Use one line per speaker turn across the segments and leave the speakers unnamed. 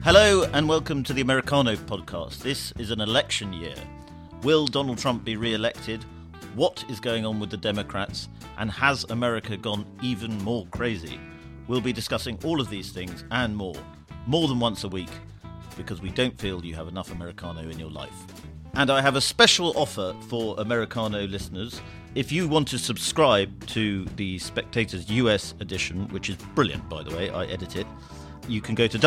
Hello and welcome to the Americano podcast. This is an election year. Will Donald Trump be re-elected? What is going on with the Democrats? And has America gone even more crazy? We'll be discussing all of these things and more than once a week, because we don't feel you have enough Americano in your life. And I have a special offer for Americano listeners. If you want to subscribe to the Spectator's US edition, which is brilliant, by the way, I edit it, you can go to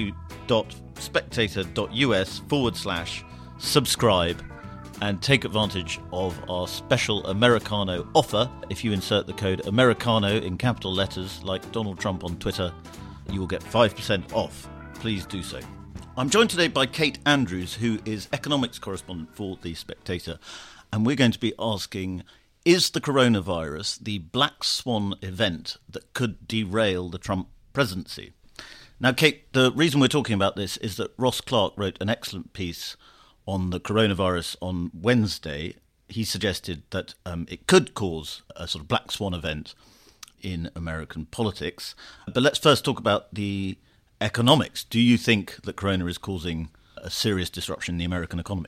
www.spectator.us/subscribe and take advantage of our special Americano offer. If you insert the code Americano in capital letters, like Donald Trump on Twitter, you will get 5% off. Please do so. I'm joined today by Kate Andrews, who is economics correspondent for The Spectator, and we're going to be asking, is the coronavirus the black swan event that could derail the Trump presidency? Now, Kate, the reason we're talking about this is that Ross Clark wrote an excellent piece on the coronavirus on Wednesday. He suggested that it could cause a sort of black swan event in American politics. But let's first talk about the economics. Do you think that corona is causing a serious disruption in the American economy?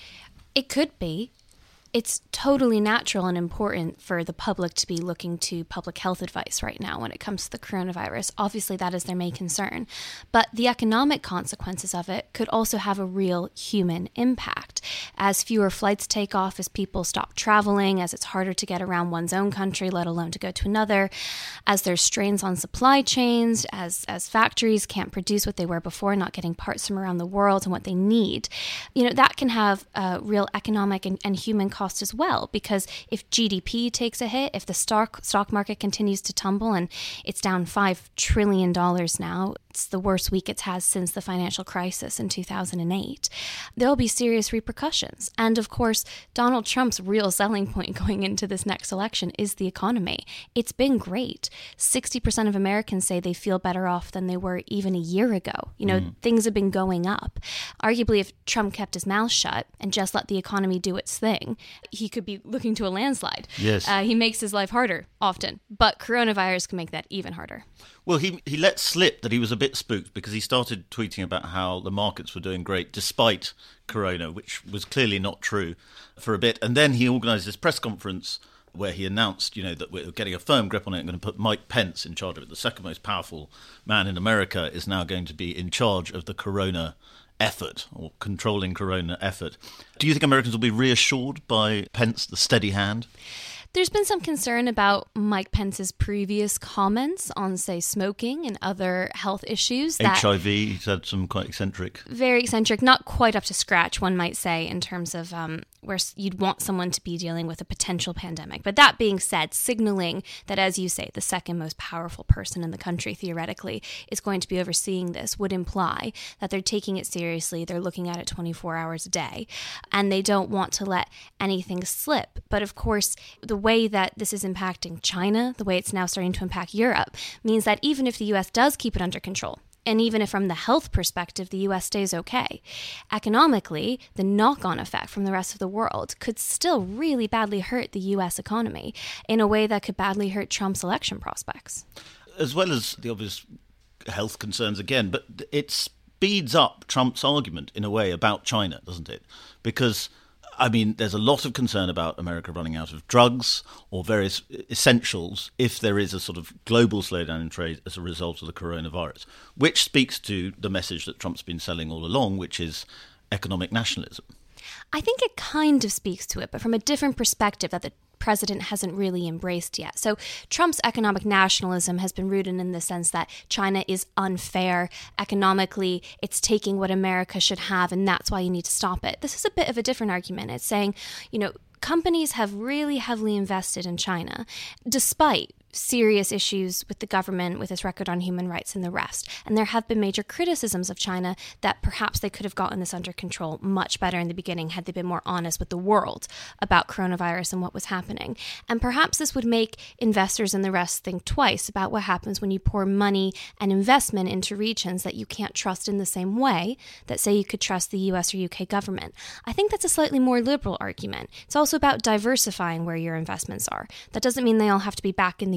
It could be. It's totally natural and important for the public to be looking to public health advice right now when it comes to the coronavirus. Obviously, that is their main concern. But the economic consequences of it could also have a real human impact. As fewer flights take off, as people stop traveling, as it's harder to get around one's own country, let alone to go to another, as there's strains on supply chains, as factories can't produce what they were before, not getting parts from around the world and what they need. That can have a real economic and human cost as well, because if GDP takes a hit, if the stock market continues to tumble and it's down $5 trillion now, it's the worst week it's had since the financial crisis in 2008, there'll be serious repercussions. And of course, Donald Trump's real selling point going into this next election is the economy. It's been great. 60% of Americans say they feel better off than they were even a year ago. Things have been going up. Arguably, if Trump kept his mouth shut and just let the economy do its thing, he could be looking to a landslide.
Yes.
He makes his life harder often, but coronavirus can make that even harder.
Well, he let slip that he was a bit spooked because he started tweeting about how the markets were doing great despite corona, which was clearly not true for a bit. And then he organised this press conference where he announced, that we're getting a firm grip on it and going to put Mike Pence in charge of it. The second most powerful man in America is now going to be in charge of the corona effort, or controlling corona effort. Do you think Americans will be reassured by Pence, the steady hand?
There's been some concern about Mike Pence's previous comments on, say, smoking and other health issues.
HIV, he's had some quite eccentric.
Very eccentric, not quite up to scratch, one might say, in terms of where you'd want someone to be dealing with a potential pandemic. But that being said, signaling that, as you say, the second most powerful person in the country, theoretically, is going to be overseeing this would imply that they're taking it seriously, they're looking at it 24 hours a day, and they don't want to let anything slip. But of course, the way that this is impacting China, the way it's now starting to impact Europe, means that even if the US does keep it under control, and even if from the health perspective the US stays okay, economically, the knock-on effect from the rest of the world could still really badly hurt the US economy in a way that could badly hurt Trump's election prospects.
As well as the obvious health concerns again, but it speeds up Trump's argument in a way about China, doesn't it? Because there's a lot of concern about America running out of drugs or various essentials if there is a sort of global slowdown in trade as a result of the coronavirus, which speaks to the message that Trump's been selling all along, which is economic nationalism.
I think it kind of speaks to it, but from a different perspective that the president hasn't really embraced yet. So Trump's economic nationalism has been rooted in the sense that China is unfair economically. It's taking what America should have, and that's why you need to stop it. This is a bit of a different argument. It's saying, companies have really heavily invested in China, despite serious issues with the government, with its record on human rights and the rest. And there have been major criticisms of China that perhaps they could have gotten this under control much better in the beginning had they been more honest with the world about coronavirus and what was happening. And perhaps this would make investors and the rest think twice about what happens when you pour money and investment into regions that you can't trust in the same way that, say, you could trust the US or UK government. I think that's a slightly more liberal argument. It's also about diversifying where your investments are. That doesn't mean they all have to be back in the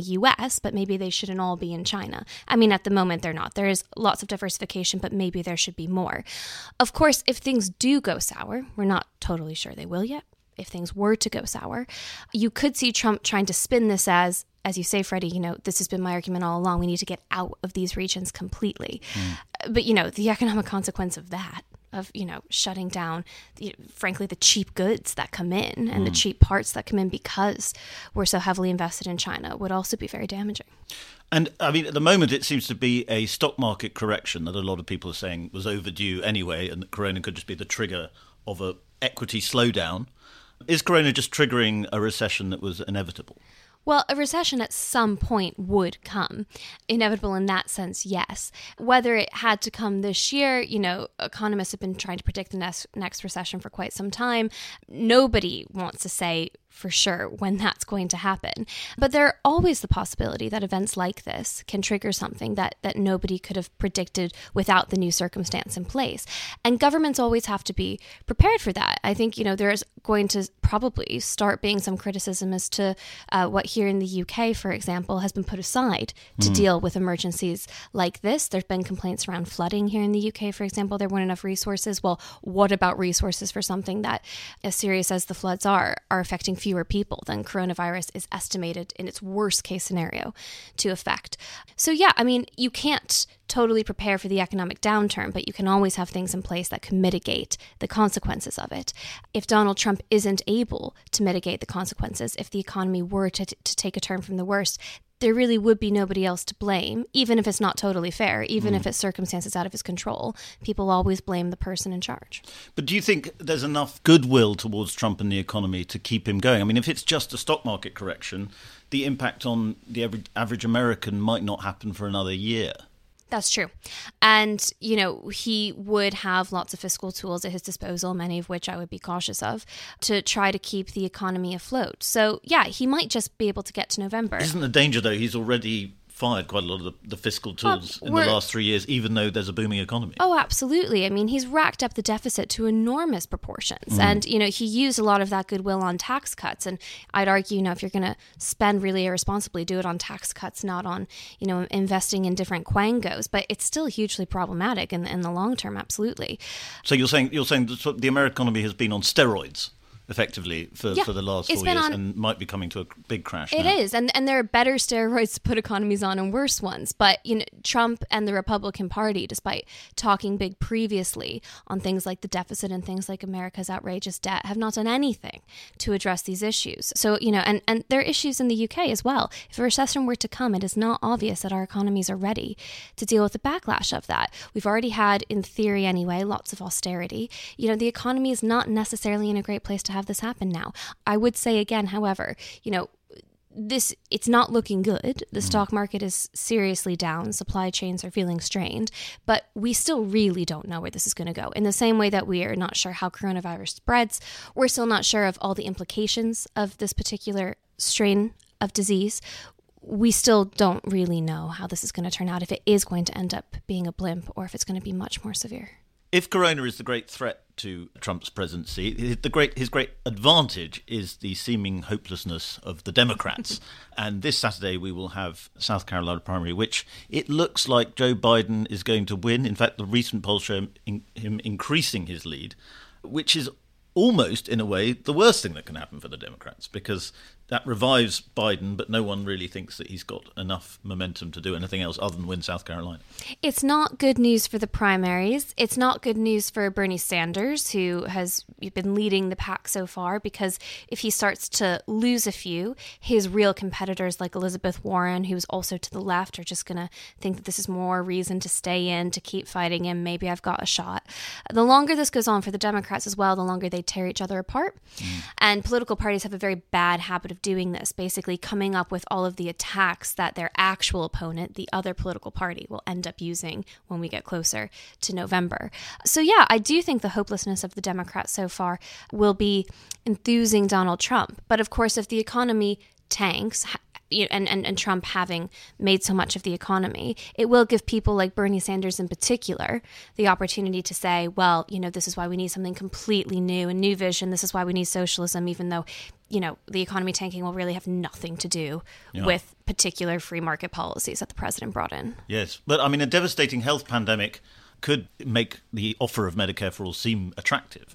US, but maybe they shouldn't all be in China. I mean, at the moment, they're not. There is lots of diversification, but maybe there should be more. Of course, if things do go sour, we're not totally sure they will yet. If things were to go sour, you could see Trump trying to spin this as you say, Freddie, this has been my argument all along. We need to get out of these regions completely. But, the economic consequence of that, of, shutting down, frankly, the cheap goods that come in and the cheap parts that come in because we're so heavily invested in China would also be very damaging.
And, I mean, at the moment, it seems to be a stock market correction that a lot of people are saying was overdue anyway, and that Corona could just be the trigger of a equity slowdown. Is Corona just triggering a recession that was inevitable?
Well, a recession at some point would come. Inevitable in that sense, yes. Whether it had to come this year, economists have been trying to predict the next recession for quite some time. Nobody wants to say for sure when that's going to happen. But there's always the possibility that events like this can trigger something that nobody could have predicted without the new circumstance in place. And governments always have to be prepared for that. I think, there's going to probably start being some criticism as to what here in the UK, for example, has been put aside to deal with emergencies like this. There's been complaints around flooding here in the UK, for example. There weren't enough resources. Well, what about resources for something that, as serious as the floods are affecting fewer people than coronavirus is estimated in its worst case scenario to affect? So yeah, I mean, you can't totally prepare for the economic downturn, but you can always have things in place that can mitigate the consequences of it. If Donald Trump isn't able to mitigate the consequences, if the economy were to take a turn from the worst, there really would be nobody else to blame, even if it's not totally fair, even if it's circumstances out of his control. People always blame the person in charge.
But do you think there's enough goodwill towards Trump and the economy to keep him going? I mean, if it's just a stock market correction, the impact on the average American might not happen for another year.
That's true. And, he would have lots of fiscal tools at his disposal, many of which I would be cautious of, to try to keep the economy afloat. So, yeah, he might just be able to get to November.
Isn't the danger, though, he's already fired quite a lot of the fiscal tools in the last 3 years, even though there's a booming economy?
Oh, absolutely. I mean, he's racked up the deficit to enormous proportions. And, he used a lot of that goodwill on tax cuts. And I'd argue, if you're going to spend really irresponsibly, do it on tax cuts, not on, investing in different quangos. But it's still hugely problematic in the long term, absolutely.
So you're saying the American economy has been on steroids, effectively, for the last 4 years, and might be coming to a big crash now.
It is, and there are better steroids to put economies on and worse ones. But Trump and the Republican Party, despite talking big previously on things like the deficit and things like America's outrageous debt, have not done anything to address these issues. So, and there are issues in the UK as well. If a recession were to come, it is not obvious that our economies are ready to deal with the backlash of that. We've already had, in theory anyway, lots of austerity. The economy is not necessarily in a great place to have this happen now. I would say again, however, it's not looking good. The stock market is seriously down. Supply chains are feeling strained, but we still really don't know where this is going to go. In the same way that we are not sure how coronavirus spreads, we're still not sure of all the implications of this particular strain of disease. We still don't really know how this is going to turn out, if it is going to end up being a blimp or if it's going to be much more severe.
If Corona is the great threat to Trump's presidency, his great advantage is the seeming hopelessness of the Democrats. And this Saturday we will have South Carolina primary, which it looks like Joe Biden is going to win. In fact, the recent polls show him increasing his lead, which is almost, in a way, the worst thing that can happen for the Democrats, because that revives Biden, but no one really thinks that he's got enough momentum to do anything else other than win South Carolina.
It's not good news for the primaries. It's not good news for Bernie Sanders, who has been leading the pack so far, because if he starts to lose a few, his real competitors like Elizabeth Warren, who's also to the left, are just going to think that this is more reason to stay in, to keep fighting him. Maybe I've got a shot. The longer this goes on for the Democrats as well, the longer they tear each other apart. And political parties have a very bad habit of doing this, basically coming up with all of the attacks that their actual opponent, the other political party, will end up using when we get closer to November. So yeah, I do think the hopelessness of the Democrats so far will be enthusing Donald Trump. But of course, if the economy tanks, and Trump having made so much of the economy, it will give people like Bernie Sanders in particular the opportunity to say, well, this is why we need something completely new, a new vision. This is why we need socialism, even though the economy tanking will really have nothing to do with particular free market policies that the president brought in.
Yes, but I mean, a devastating health pandemic could make the offer of Medicare for All seem attractive,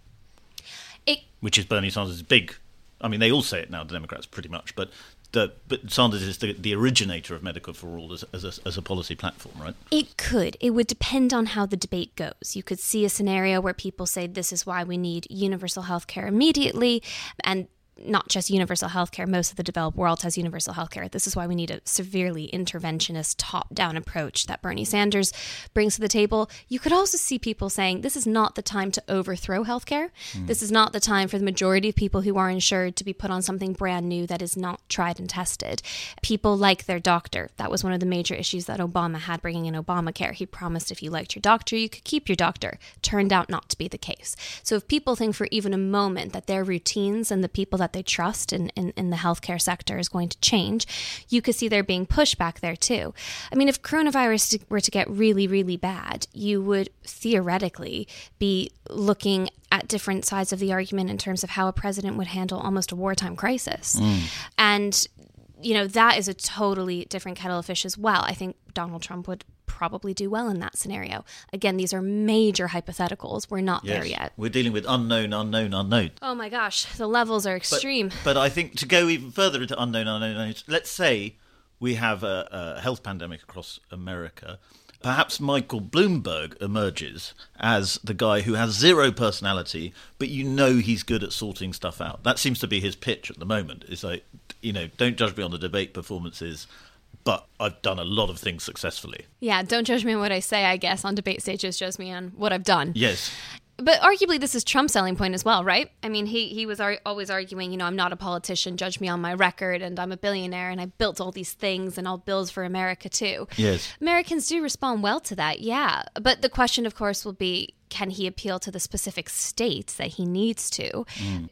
which is Bernie Sanders' big... I mean, they all say it now, the Democrats, pretty much, but Sanders is the originator of Medicare for All as a policy platform, right?
It could. It would depend on how the debate goes. You could see a scenario where people say this is why we need universal health care immediately, and not just universal health care. Most of the developed world has universal health care. This is why we need a severely interventionist top-down approach that Bernie Sanders brings to the table. You could also see people saying this is not the time to overthrow health care. This is not the time for the majority of people who are insured to be put on something brand new that is not tried and tested. People like their doctor. That was one of the major issues that Obama had bringing in Obamacare. He promised if you liked your doctor, you could keep your doctor. Turned out not to be the case. So if people think for even a moment that their routines and the people that they trust in the healthcare sector is going to change, you could see there being pushback there too. I mean, if coronavirus were to get really, really bad, you would theoretically be looking at different sides of the argument in terms of how a president would handle almost a wartime crisis. And, that is a totally different kettle of fish as well. I think Donald Trump would probably do well in that scenario. Again, these are major hypotheticals. We're not there yet.
We're dealing with unknown.
Oh my gosh, the levels are extreme.
But I think to go even further into unknown, let's say we have a health pandemic across America. Perhaps Michael Bloomberg emerges as the guy who has zero personality, but he's good at sorting stuff out. That seems to be his pitch at the moment. It's like, don't judge me on the debate performances, but I've done a lot of things successfully.
Yeah, don't judge me on what I say, I guess. On debate stages, judge me on what I've done.
Yes.
But arguably, this is Trump's selling point as well, right? I mean, he was always arguing, I'm not a politician, judge me on my record, and I'm a billionaire, and I built all these things, and I'll build for America too.
Yes.
Americans do respond well to that, yeah. But the question, of course, will be, can he appeal to the specific states that he needs to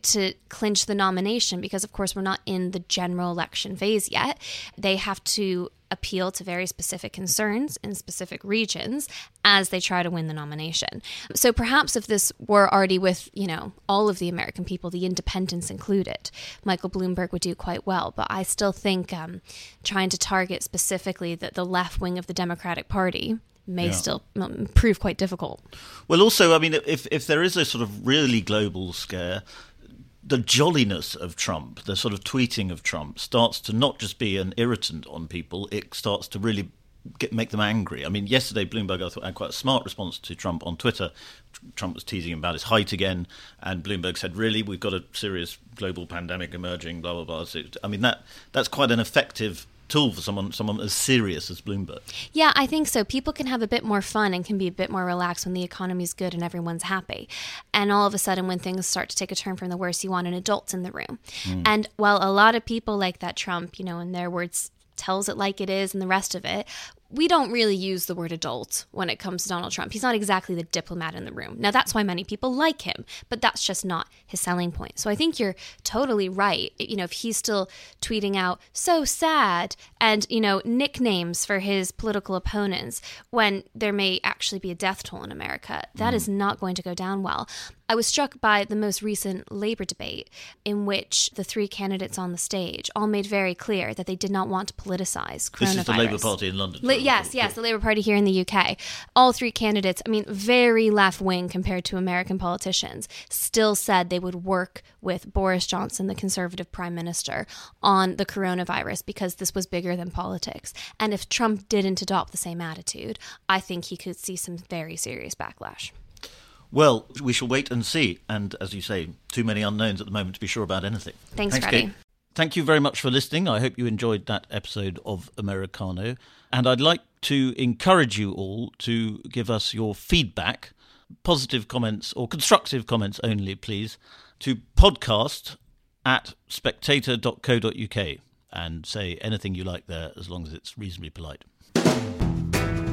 clinch the nomination? Because, of course, we're not in the general election phase yet. They have to appeal to very specific concerns in specific regions as they try to win the nomination. So perhaps if this were already with, all of the American people, the independents included, Michael Bloomberg would do quite well. But I still think trying to target specifically the left wing of the Democratic Party may still prove quite difficult.
Well, also, I mean, if there is a sort of really global scare, the jolliness of Trump, the sort of tweeting of Trump, starts to not just be an irritant on people, it starts to really make them angry. I mean, yesterday Bloomberg, I thought, had quite a smart response to Trump on Twitter. Trump was teasing him about his height again, and Bloomberg said, really, we've got a serious global pandemic emerging, blah, blah, blah. So, I mean, that's quite an effective tool for someone as serious as Bloomberg.
Yeah, I think so. People can have a bit more fun and can be a bit more relaxed when the economy's good and everyone's happy. And all of a sudden, when things start to take a turn from the worst, you want an adult in the room. And while a lot of people like that Trump, in their words, tells it like it is and the rest of it, we don't really use the word adult when it comes to Donald Trump. He's not exactly the diplomat in the room. Now, that's why many people like him, but that's just not his selling point. So I think you're totally right. If he's still tweeting out, so sad, and, nicknames for his political opponents when there may actually be a death toll in America, that is not going to go down well. I was struck by the most recent Labour debate in which the three candidates on the stage all made very clear that they did not want to politicize coronavirus.
This is the Labour Party in London.
Yes, the Labour Party here in the UK. All three candidates, very left-wing compared to American politicians, still said they would work with Boris Johnson, the Conservative Prime Minister, on the coronavirus because this was bigger than politics. And if Trump didn't adopt the same attitude, I think he could see some very serious backlash.
Well, we shall wait and see. And as you say, too many unknowns at the moment to be sure about anything.
Thanks Freddie.
Kate. Thank you very much for listening. I hope you enjoyed that episode of Americano. And I'd like to encourage you all to give us your feedback, positive comments or constructive comments only, please, to podcast@spectator.co.uk and say anything you like there as long as it's reasonably polite.